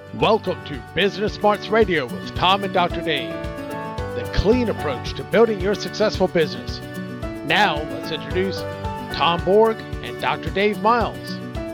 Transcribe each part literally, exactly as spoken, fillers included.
Welcome to Business Smarts Radio with Tom and Doctor Dave, the clean approach to building your successful business. Now, let's introduce Tom Borg and Doctor Dave Miles.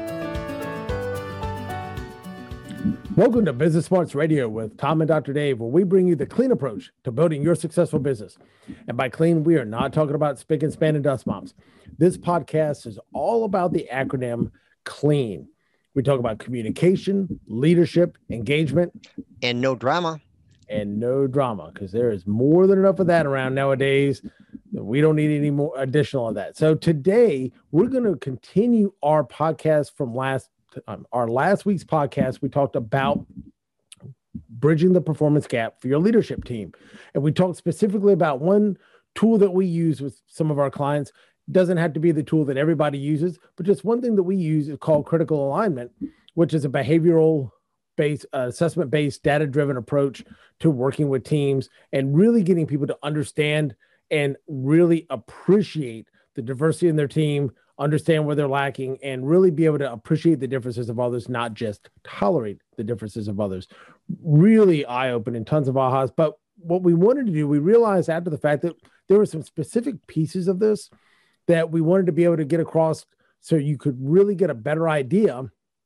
Welcome to Business Smarts Radio with Tom and Doctor Dave, where we bring you the clean approach to building your successful business. And by clean, we are not talking about spick and span and dust mops. This podcast is all about the acronym CLEAN. We talk about communication, leadership, engagement. And no drama. And no drama, because there is more than enough of that around nowadays. We don't need any more additional of that. So today, we're going to continue our podcast from last um, our last week's podcast. We talked about bridging the performance gap for your leadership team. And we talked specifically about one tool that we use with some of our clients. Doesn't have to be the tool that everybody uses, but just one thing that we use is called critical alignment, which is a behavioral based, uh, assessment based, data driven approach to working with teams and really getting people to understand and really appreciate the diversity in their team, understand where they're lacking, and really be able to appreciate the differences of others, not just tolerate the differences of others. Really eye opening, tons of ahas. But what we wanted to do, we realized after the fact that there were some specific pieces of this that we wanted to be able to get across so you could really get a better idea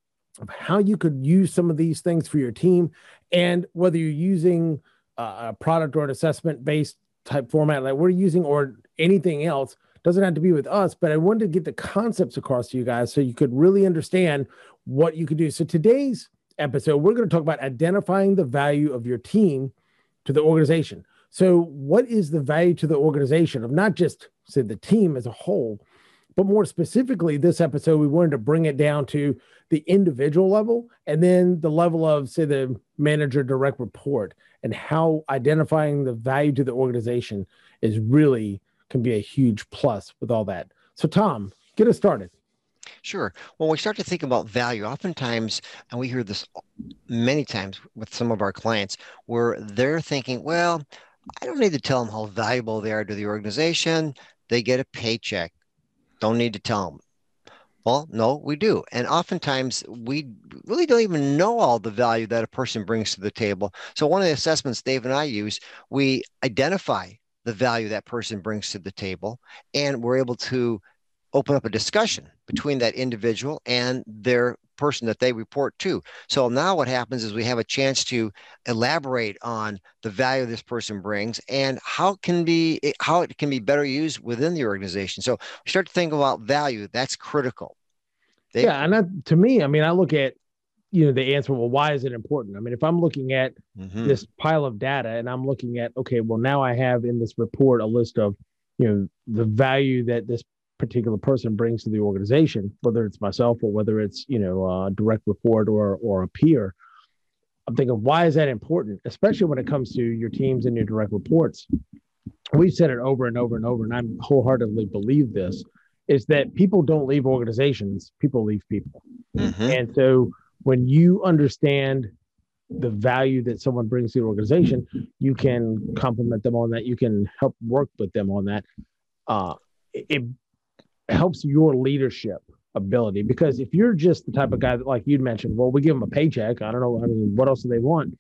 of how you could use some of these things for your team. And whether you're using a product or an assessment-based type format like we're using or anything else, doesn't have to be with us, but I wanted to get the concepts across to you guys so you could really understand what you could do. So today's episode, we're going to talk about identifying the value of your team to the organization. So what is the value to the organization of not just, say, the team as a whole, but more specifically, this episode, we wanted to bring it down to the individual level and then the level of, say, the manager direct report and how identifying the value to the organization is really can be a huge plus with all that. So Tom, get us started. Sure. When we start to think about value, oftentimes, and we hear this many times with some of our clients, where they're thinking, well, I don't need to tell them how valuable they are to the organization. They get a paycheck. Don't need to tell them. Well, no, we do. And oftentimes we really don't even know all the value that a person brings to the table. So one of the assessments Dave and I use, we identify the value that person brings to the table, and we're able to open up a discussion between that individual and their person that they report to. So now what happens is we have a chance to elaborate on the value this person brings and how can be how it can be better used within the organization. So we start to think about value. That's critical. They, yeah, and that, to me, I mean, I look at you know the answer. Well, why is it important? I mean, if I'm looking at mm-hmm. this pile of data and I'm looking at okay, well, now I have in this report a list of you know the value that this particular person brings to the organization, whether it's myself or whether it's, you know, a direct report or, or a peer. I'm thinking, why is that important? Especially when it comes to your teams and your direct reports. We've said it over and over and over, and I wholeheartedly believe this, is that people don't leave organizations, people leave people. Mm-hmm. And so when you understand the value that someone brings to the organization, you can compliment them on that. You can help work with them on that. Uh, it helps your leadership ability, because if you're just the type of guy that, like you'd mentioned, well, we give them a paycheck. I don't know. I mean, what else do they want?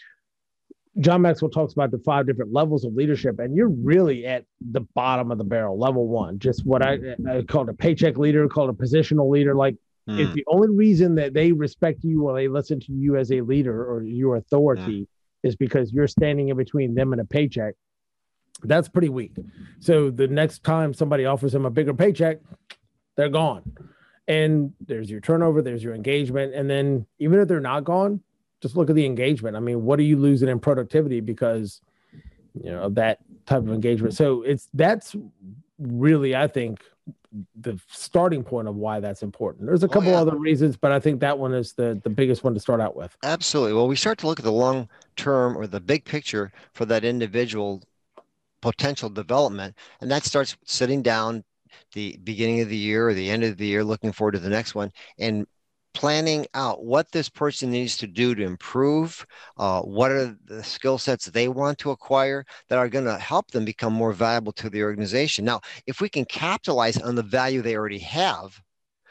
John Maxwell talks about the five different levels of leadership, and you're really at the bottom of the barrel, level one, just what I, I called a paycheck leader, called a positional leader. Like mm. if the only reason that they respect you or they listen to you as a leader or your authority mm. is because you're standing in between them and a paycheck, that's pretty weak. So the next time somebody offers them a bigger paycheck, they're gone. And there's your turnover, there's your engagement. And then even if they're not gone, just look at the engagement. I mean, what are you losing in productivity because, you know, of that type of engagement? So it's, that's really, I think, the starting point of why that's important. There's a couple oh, yeah. other reasons, but I think that one is the, the biggest one to start out with. Absolutely. Well, we start to look at the long term or the big picture for that individual potential development. And that starts sitting down the beginning of the year or the end of the year, looking forward to the next one and planning out what this person needs to do to improve, uh, what are the skill sets they want to acquire that are going to help them become more valuable to the organization. Now, if we can capitalize on the value they already have,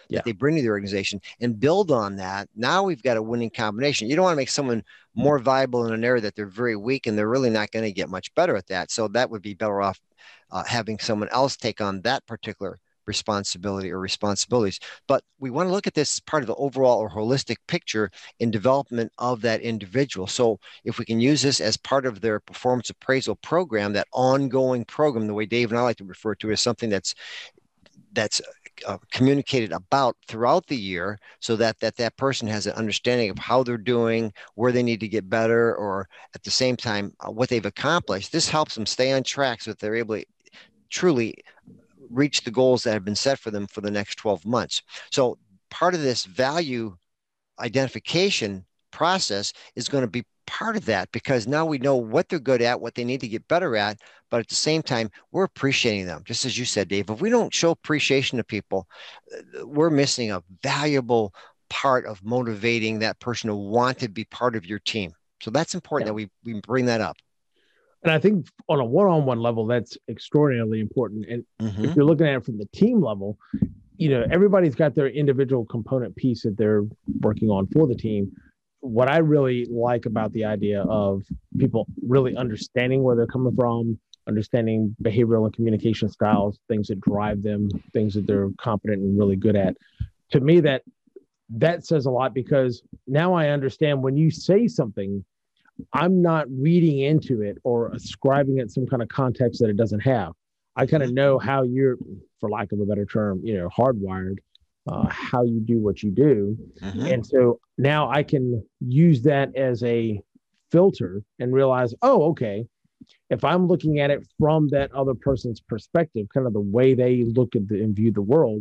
Yeah. that they bring to the organization and build on that. Now we've got a winning combination. You don't want to make someone more valuable in an area that they're very weak and they're really not going to get much better at that. So that would be better off uh, having someone else take on that particular responsibility or responsibilities. But we want to look at this as part of the overall or holistic picture in development of that individual. So if we can use this as part of their performance appraisal program, that ongoing program, the way Dave and I like to refer to it, as something that's that's uh, communicated about throughout the year, so that, that that person has an understanding of how they're doing, where they need to get better, or at the same time, uh, what they've accomplished. This helps them stay on track so that they're able to truly reach the goals that have been set for them for the next twelve months. So part of this value identification process is going to be part of that, because now we know what they're good at, what they need to get better at, but at the same time, we're appreciating them. Just as you said, Dave, if we don't show appreciation to people, we're missing a valuable part of motivating that person to want to be part of your team. So that's important, yeah, that we, we bring that up. And I think on a one-on-one level, that's extraordinarily important. And mm-hmm. if you're looking at it from the team level, you know, everybody's got their individual component piece that they're working on for the team. What I really like about the idea of people really understanding where they're coming from, understanding behavioral and communication styles, things that drive them, things that they're competent and really good at. To me, that that says a lot, because now I understand when you say something, I'm not reading into it or ascribing it some kind of context that it doesn't have. I kind of know how you're, for lack of a better term, you know, hardwired, uh, how you do what you do. Mm-hmm. And so now I can use that as a filter and realize, oh, okay, if I'm looking at it from that other person's perspective, kind of the way they look at the, and view the world,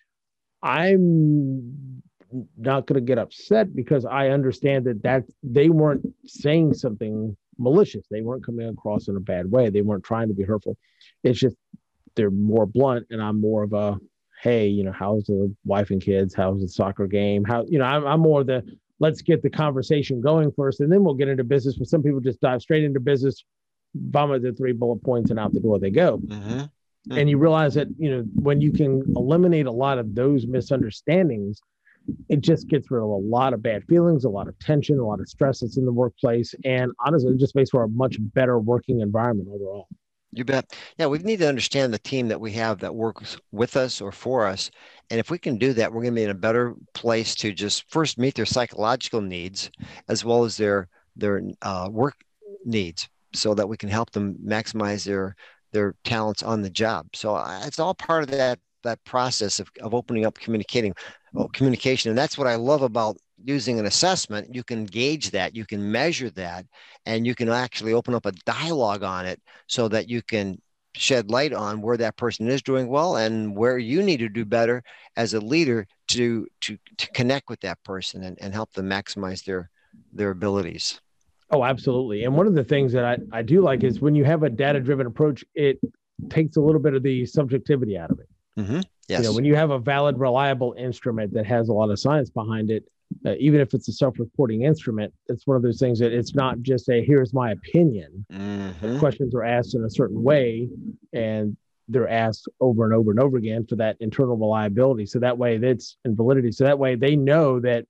I'm not going to get upset, because I understand that that they weren't saying something malicious. They weren't coming across in a bad way. They weren't trying to be hurtful. It's just they're more blunt, and I'm more of a, hey, you know, how's the wife and kids? How's the soccer game? How, you know, I'm, I'm more the, let's get the conversation going first, and then we'll get into business. But some people just dive straight into business, vomit the three bullet points, and out the door they go. Mm-hmm. Mm-hmm. And you realize that, you know, when you can eliminate a lot of those misunderstandings, it just gets rid of a lot of bad feelings, a lot of tension, a lot of stress that's in the workplace. And honestly, it just makes for a much better working environment overall. You bet. Yeah, we need to understand the team that we have that works with us or for us. And if we can do that, we're going to be in a better place to just first meet their psychological needs as well as their their uh, work needs, so that we can help them maximize their their talents on the job. So uh, it's all part of that that process of, of opening up communicating well, communication. And that's what I love about using an assessment. You can gauge that, you can measure that, and you can actually open up a dialogue on it so that you can shed light on where that person is doing well and where you need to do better as a leader to to to connect with that person and, and help them maximize their their abilities. Oh, absolutely. And one of the things that I, I do like is when you have a data-driven approach, it takes a little bit of the subjectivity out of it. Mm-hmm. Yes. You know, when you have a valid, reliable instrument that has a lot of science behind it, uh, even if it's a self-reporting instrument, it's one of those things that it's not just a, here's my opinion. Mm-hmm. Questions are asked in a certain way, and they're asked over and over and over again for that internal reliability. So that way that's and validity. So that way they know that,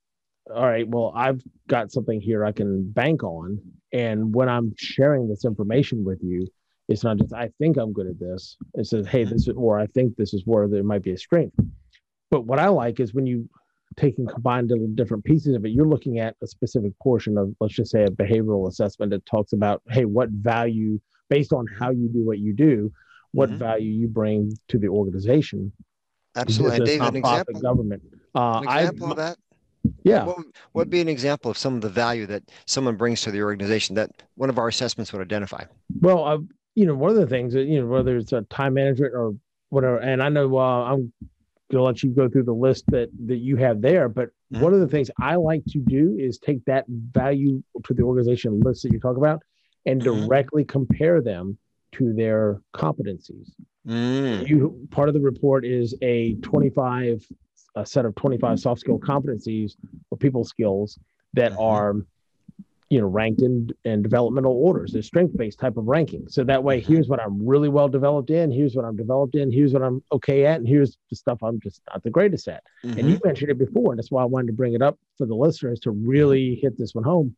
all right, well, I've got something here I can bank on. And when I'm sharing this information with you, it's not just, I think I'm good at this. It says, hey, this is, or I think this is where there might be a strength. But what I like is when you take and combine little different pieces of it, you're looking at a specific portion of, let's just say, a behavioral assessment that talks about, hey, what value, based on how you do what you do, what mm-hmm. value you bring to the organization. Absolutely. And Dave, an example, government. Uh, an example I, of that? Yeah. What would, what would be an example of some of the value that someone brings to the organization that one of our assessments would identify? Well, uh, you know, one of the things that, you know, whether it's a time management or whatever, and I know uh, I'm going to let you go through the list that, that you have there, but mm-hmm. one of the things I like to do is take that value to the organization list that you talk about and mm-hmm. directly compare them to their competencies. Mm. You, part of the report is a twenty-five, a set of twenty-five soft skill competencies or people skills that mm-hmm. are you know, ranked in, in developmental orders. There's strength-based type of ranking. So that way, here's what I'm really well developed in, here's what I'm developed in, here's what I'm okay at, and here's the stuff I'm just not the greatest at. Mm-hmm. And you mentioned it before, and that's why I wanted to bring it up for the listeners to really hit this one home.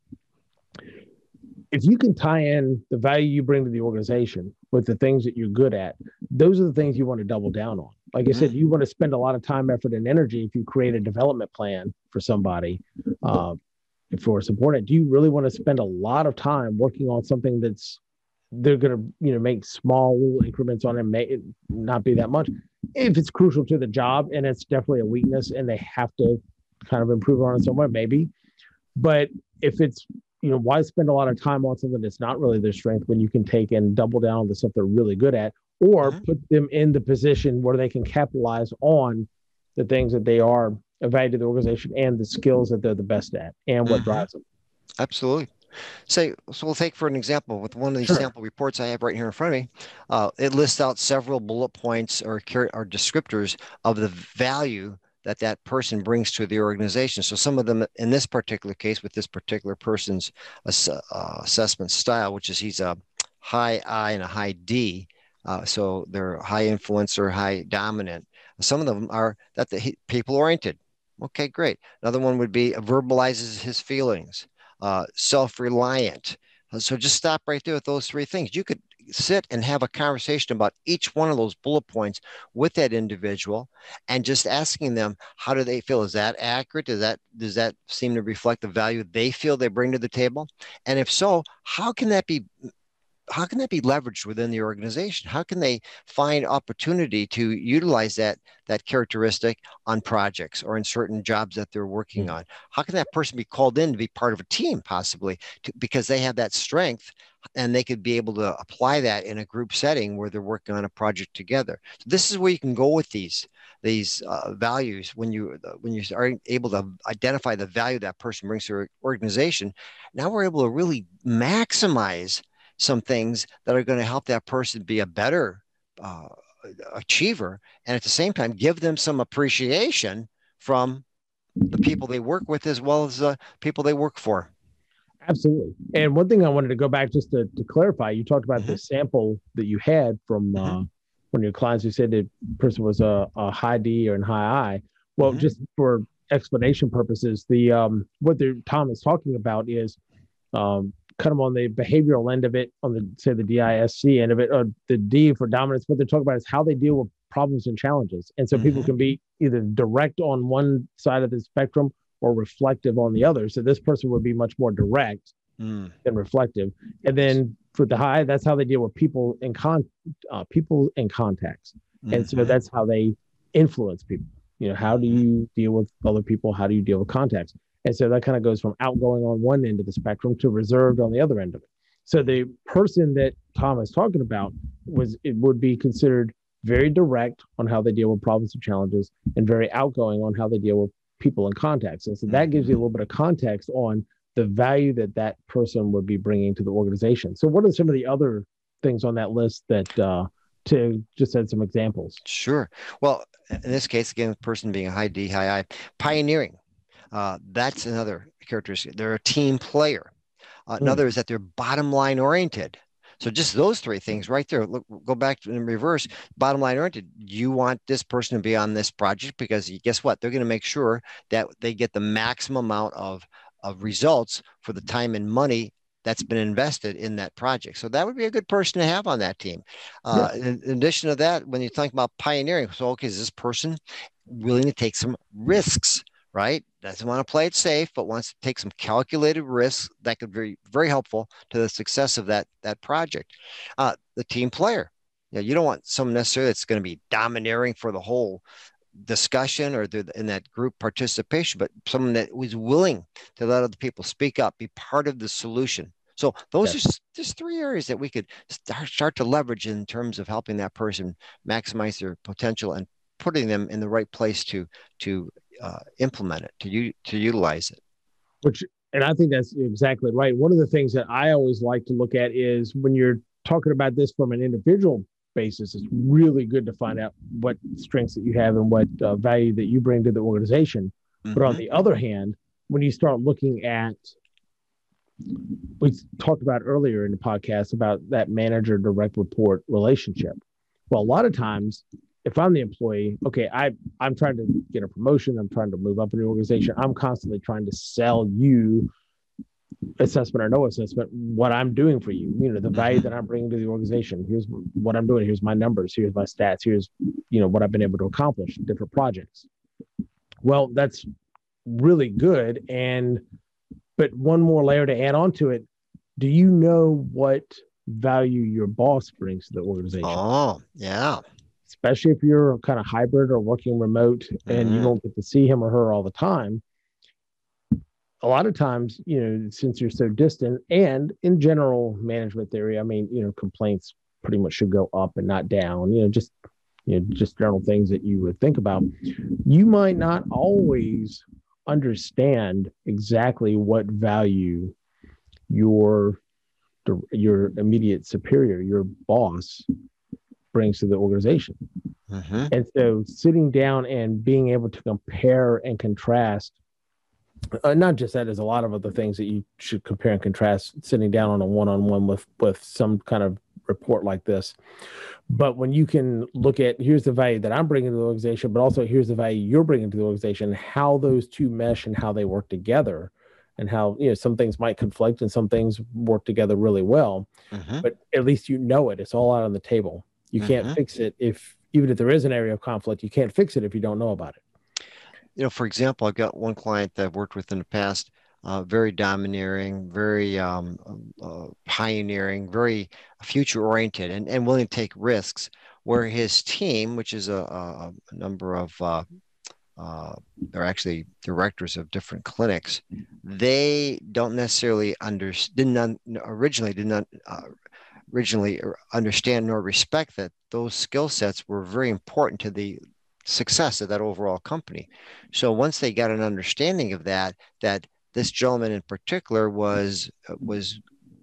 If you can tie in the value you bring to the organization with the things that you're good at, those are the things you want to double down on. Like I said, you want to spend a lot of time, effort, and energy if you create a development plan for somebody, uh, for a subordinate. Do you really want to spend a lot of time working on something that's they're going to, you know, make small increments on and may it not be that much? If it's crucial to the job and it's definitely a weakness and they have to kind of improve on it somewhere, maybe. But if it's, you know, why spend a lot of time on something that's not really their strength when you can take and double down on the stuff they're really good at, or mm-hmm. put them in the position where they can capitalize on the things that they are of value to the organization and the skills that they're the best at and what mm-hmm. drives them. Absolutely. Say, so we'll take for an example with one of these sure. sample reports I have right here in front of me. Uh, it lists out several bullet points or, or descriptors of the value that that person brings to the organization. So some of them in this particular case with this particular person's ass- uh, assessment style, which is he's a high I and a high D. Uh, so they're high influencer, high dominant. Some of them are that the people oriented. Okay, great. Another one would be verbalizes his feelings, uh, self-reliant. So just stop right there with those three things. You could sit and have a conversation about each one of those bullet points with that individual and just asking them, how do they feel? Is that accurate? Does that, does that seem to reflect the value they feel they bring to the table? And if so, how can that be how can that be leveraged within the organization? How can they find opportunity to utilize that, that characteristic on projects or in certain jobs that they're working mm-hmm. on? How can that person be called in to be part of a team possibly to, because they have that strength and they could be able to apply that in a group setting where they're working on a project together? So this is where you can go with these, these uh, values when you, when you are able to identify the value that person brings to your organization. Now we're able to really maximize some things that are going to help that person be a better uh, achiever, and at the same time give them some appreciation from the people they work with as well as the people they work for. Absolutely. And one thing I wanted to go back just to, to clarify, you talked about mm-hmm. the sample that you had from uh, mm-hmm. one of your clients who said the person was a, a high D or a high I. Well, mm-hmm. just for explanation purposes, the um, what the Tom is talking about is um, kind of on the behavioral end of it, on the, say, the D I S C end of it, or the D for dominance. What they're talking about is how they deal with problems and challenges. And so mm-hmm. people can be either direct on one side of the spectrum or reflective on the other. So this person would be much more direct mm. than reflective. And then for the high, that's how they deal with people in con uh, people in contacts. Mm-hmm. And so that's how they influence people. You know, how do you deal with other people? How do you deal with contacts? And so that kind of goes from outgoing on one end of the spectrum to reserved on the other end of it. So the person that Tom is talking about was, it would be considered very direct on how they deal with problems and challenges and very outgoing on how they deal with people in contacts. And so that gives you a little bit of context on the value that that person would be bringing to the organization. So what are some of the other things on that list that, uh, to just add some examples? Sure. Well, in this case, again, the person being a high D, high I, pioneering. Uh, that's another characteristic. They're a team player. Uh, mm. Another is that they're bottom line oriented. So just those three things right there. Look, go back to in reverse. Bottom line oriented. You want this person to be on this project because guess what? They're going to make sure that they get the maximum amount of of results for the time and money that's been invested in that project. So that would be a good person to have on that team. Uh, yeah. in, in addition to that, when you think about pioneering, so okay, is this person willing to take some risks? Right? Doesn't want to play it safe, but wants to take some calculated risks that could be very helpful to the success of that, that project. Uh, the team player. You know, you don't want someone necessarily that's going to be domineering for the whole discussion or the, in that group participation, but someone that was willing to let other people speak up, be part of the solution. So those yes. are just three areas that we could start, start to leverage in terms of helping that person maximize their potential and putting them in the right place to, to uh, implement it, to u- to utilize it. Which, and I think that's exactly right. One of the things that I always like to look at is when you're talking about this from an individual basis, it's really good to find out what strengths that you have and what uh, value that you bring to the organization. Mm-hmm. But on the other hand, when you start looking at we talked about earlier in the podcast about that manager direct report relationship. Well, a lot of times, if I'm the employee, okay, I, I'm trying to get a promotion, I'm trying to move up in the organization, I'm constantly trying to sell you, assessment or no assessment, what I'm doing for you, you know, the value that I'm bringing to the organization. Here's what I'm doing. Here's my numbers. Here's my stats. Here's, you know, what I've been able to accomplish in different projects. Well, that's really good. And, but one more layer to add on to it. Do you know what value your boss brings to the organization? Oh, yeah. Especially if you're kind of hybrid or working remote and mm-hmm. you don't get to see him or her all the time. A lot of times, you know, since you're so distant, and in general management theory, I mean, you know, complaints pretty much should go up and not down, you know, just, you know, just general things that you would think about. You might not always understand exactly what value your, your immediate superior, your boss brings to the organization. Mm-hmm. And so sitting down and being able to compare and contrast. Uh, not just that, there's a lot of other things that you should compare and contrast sitting down on a one-on-one with, with some kind of report like this. But when you can look at, here's the value that I'm bringing to the organization, but also here's the value you're bringing to the organization, how those two mesh and how they work together, and how, you know, some things might conflict and some things work together really well, mm-hmm. but at least you know it. It's all out on the table. You mm-hmm. can't fix it if, even if there is an area of conflict, you can't fix it if you don't know about it. You know, for example, I've got one client that I've worked with in the past, uh, very domineering, very um, uh, pioneering, very future-oriented, and, and willing to take risks, where his team, which is a, a, a number of, uh, uh, they're actually directors of different clinics, they don't necessarily under, didn't un, originally did not uh, originally understand nor respect that those skill sets were very important to the success of that overall company. So once they got an understanding of that, that this gentleman in particular was was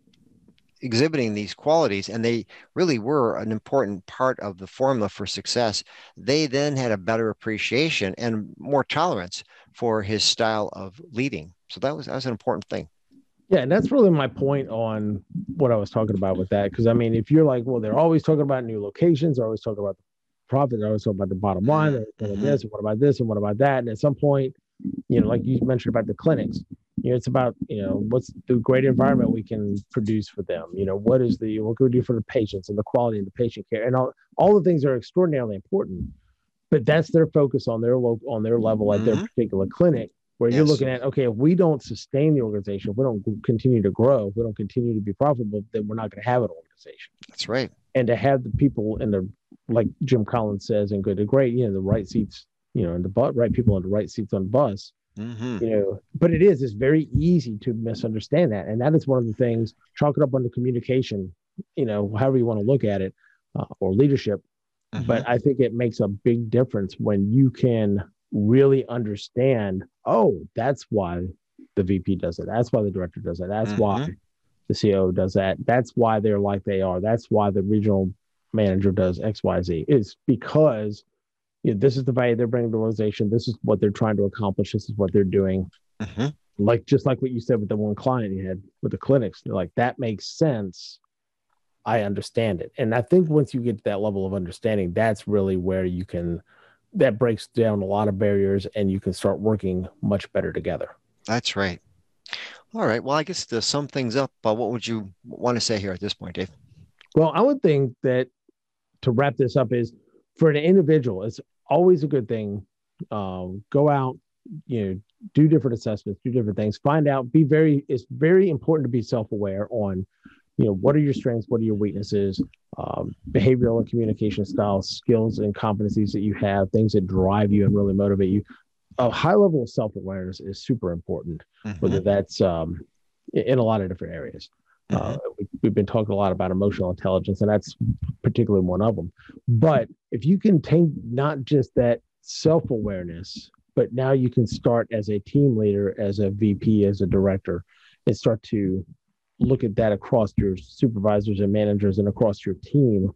exhibiting these qualities, and they really were an important part of the formula for success, they then had a better appreciation and more tolerance for his style of leading. So that was that was an important thing. Yeah, and that's really my point on what I was talking about with that. Because I mean, if you're like, well, they're always talking about new locations, they're always talking about profit, they're always talking about the bottom line, they're talking about this, and what about this, and what about that? And at some point, you know, like you mentioned about the clinics, you know, it's about, you know, what's the great environment we can produce for them? You know, what is the, what can we do for the patients and the quality of the patient care? And all, all the things are extraordinarily important, but that's their focus on their local, on their level at mm-hmm. their particular clinic, where yes. you're looking at, okay, if we don't sustain the organization, if we don't continue to grow, if we don't continue to be profitable, then we're not going to have an organization. That's right. And to have the people in the, like Jim Collins says in Good to Great, you know, the right seats, you know, and the bu- right people in the right seats on the bus, mm-hmm. you know, but it is, it's very easy to misunderstand that. And that is one of the things, chalk it up under communication, you know, however you want to look at it, uh, or leadership. Mm-hmm. But I think it makes a big difference when you can really understand, oh, that's why the V P does it. That's why the director does it. That's mm-hmm. why the C E O does that. That's why they're like they are. That's why the regional manager does X, Y, Z. It's because, you know, this is the value they're bringing to the organization. This is what they're trying to accomplish. This is what they're doing. Mm-hmm. Like, just like what you said with the one client you had with the clinics, they're like, that makes sense. I understand it. And I think once you get to that level of understanding, that's really where you can, that breaks down a lot of barriers and you can start working much better together. That's right. All right. Well, I guess to sum things up, uh, what would you want to say here at this point, Dave? Well, I would think that to wrap this up is, for an individual, it's always a good thing. Um, go out, you know, do different assessments, do different things, find out, be very, it's very important to be self-aware on, you know, what are your strengths, what are your weaknesses, um, behavioral and communication styles, skills and competencies that you have, things that drive you and really motivate you. A high level of self-awareness is super important, mm-hmm. whether that's um, in a lot of different areas. Mm-hmm. Uh, we, we've been talking a lot about emotional intelligence, and that's particularly one of them. But if you can take not just that self-awareness, but now you can start as a team leader, as a V P, as a director, and start to look at that across your supervisors and managers and across your team,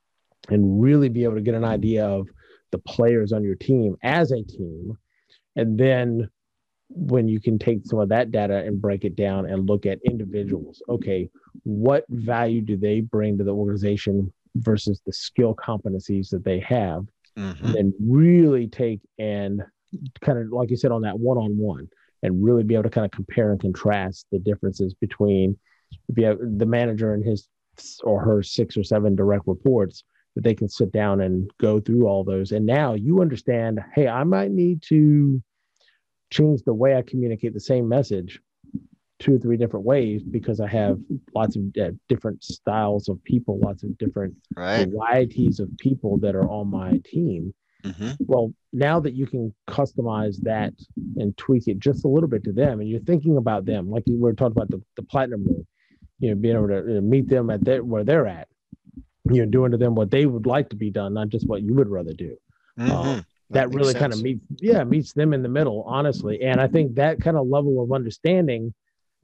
and really be able to get an idea of the players on your team as a team, and then when you can take some of that data and break it down and look at individuals. Okay, what value do they bring to the organization versus the skill competencies that they have? Mm-hmm. And then really take and kind of, like you said, on that one-on-one, and really be able to kind of compare and contrast the differences between if you have the manager and his or her six or seven direct reports, that they can sit down and go through all those. And now you understand, hey, I might need to change the way I communicate the same message two or three different ways because I have lots of uh, different styles of people, lots of different right. varieties of people that are on my team. Mm-hmm. Well, now that you can customize that and tweak it just a little bit to them, and you're thinking about them, like we were talking about the, the platinum rule, you know, being able to you know, meet them at their, where they're at, you know, doing to them what they would like to be done, not just what you would rather do. Mm-hmm. Um, that, that really kind of meets, yeah, meets them in the middle, honestly. And I think that kind of level of understanding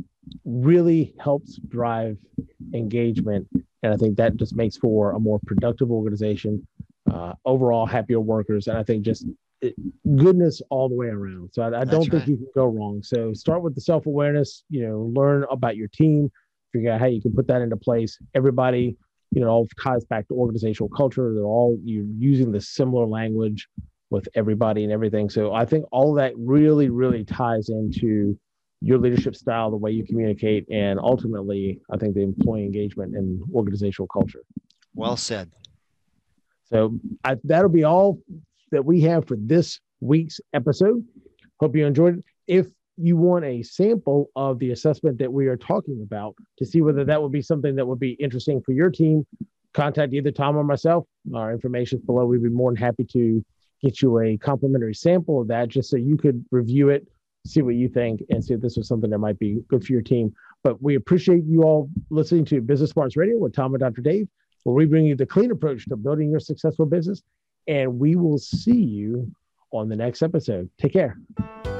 really helps drive engagement. And I think that just makes for a more productive organization, uh, overall happier workers. And I think just it, goodness all the way around. So I, I don't think right. you can go wrong. So start with the self-awareness, you know, learn about your team, figure out how you can put that into place. Everybody, you know, all ties back to organizational culture. They're all, you're using the similar language with everybody and everything. So I think all that really, really ties into your leadership style, the way you communicate, and ultimately, I think the employee engagement and organizational culture. Well said. So I, that'll be all that we have for this week's episode. Hope you enjoyed it. If you want a sample of the assessment that we are talking about to see whether that would be something that would be interesting for your team, contact either Tom or myself. Our information is below. We'd be more than happy to get you a complimentary sample of that just so you could review it, see what you think, and see if this was something that might be good for your team. But we appreciate you all listening to Business Smarts Radio with Tom and Doctor Dave, where we bring you the clean approach to building your successful business. And we will see you on the next episode. Take care.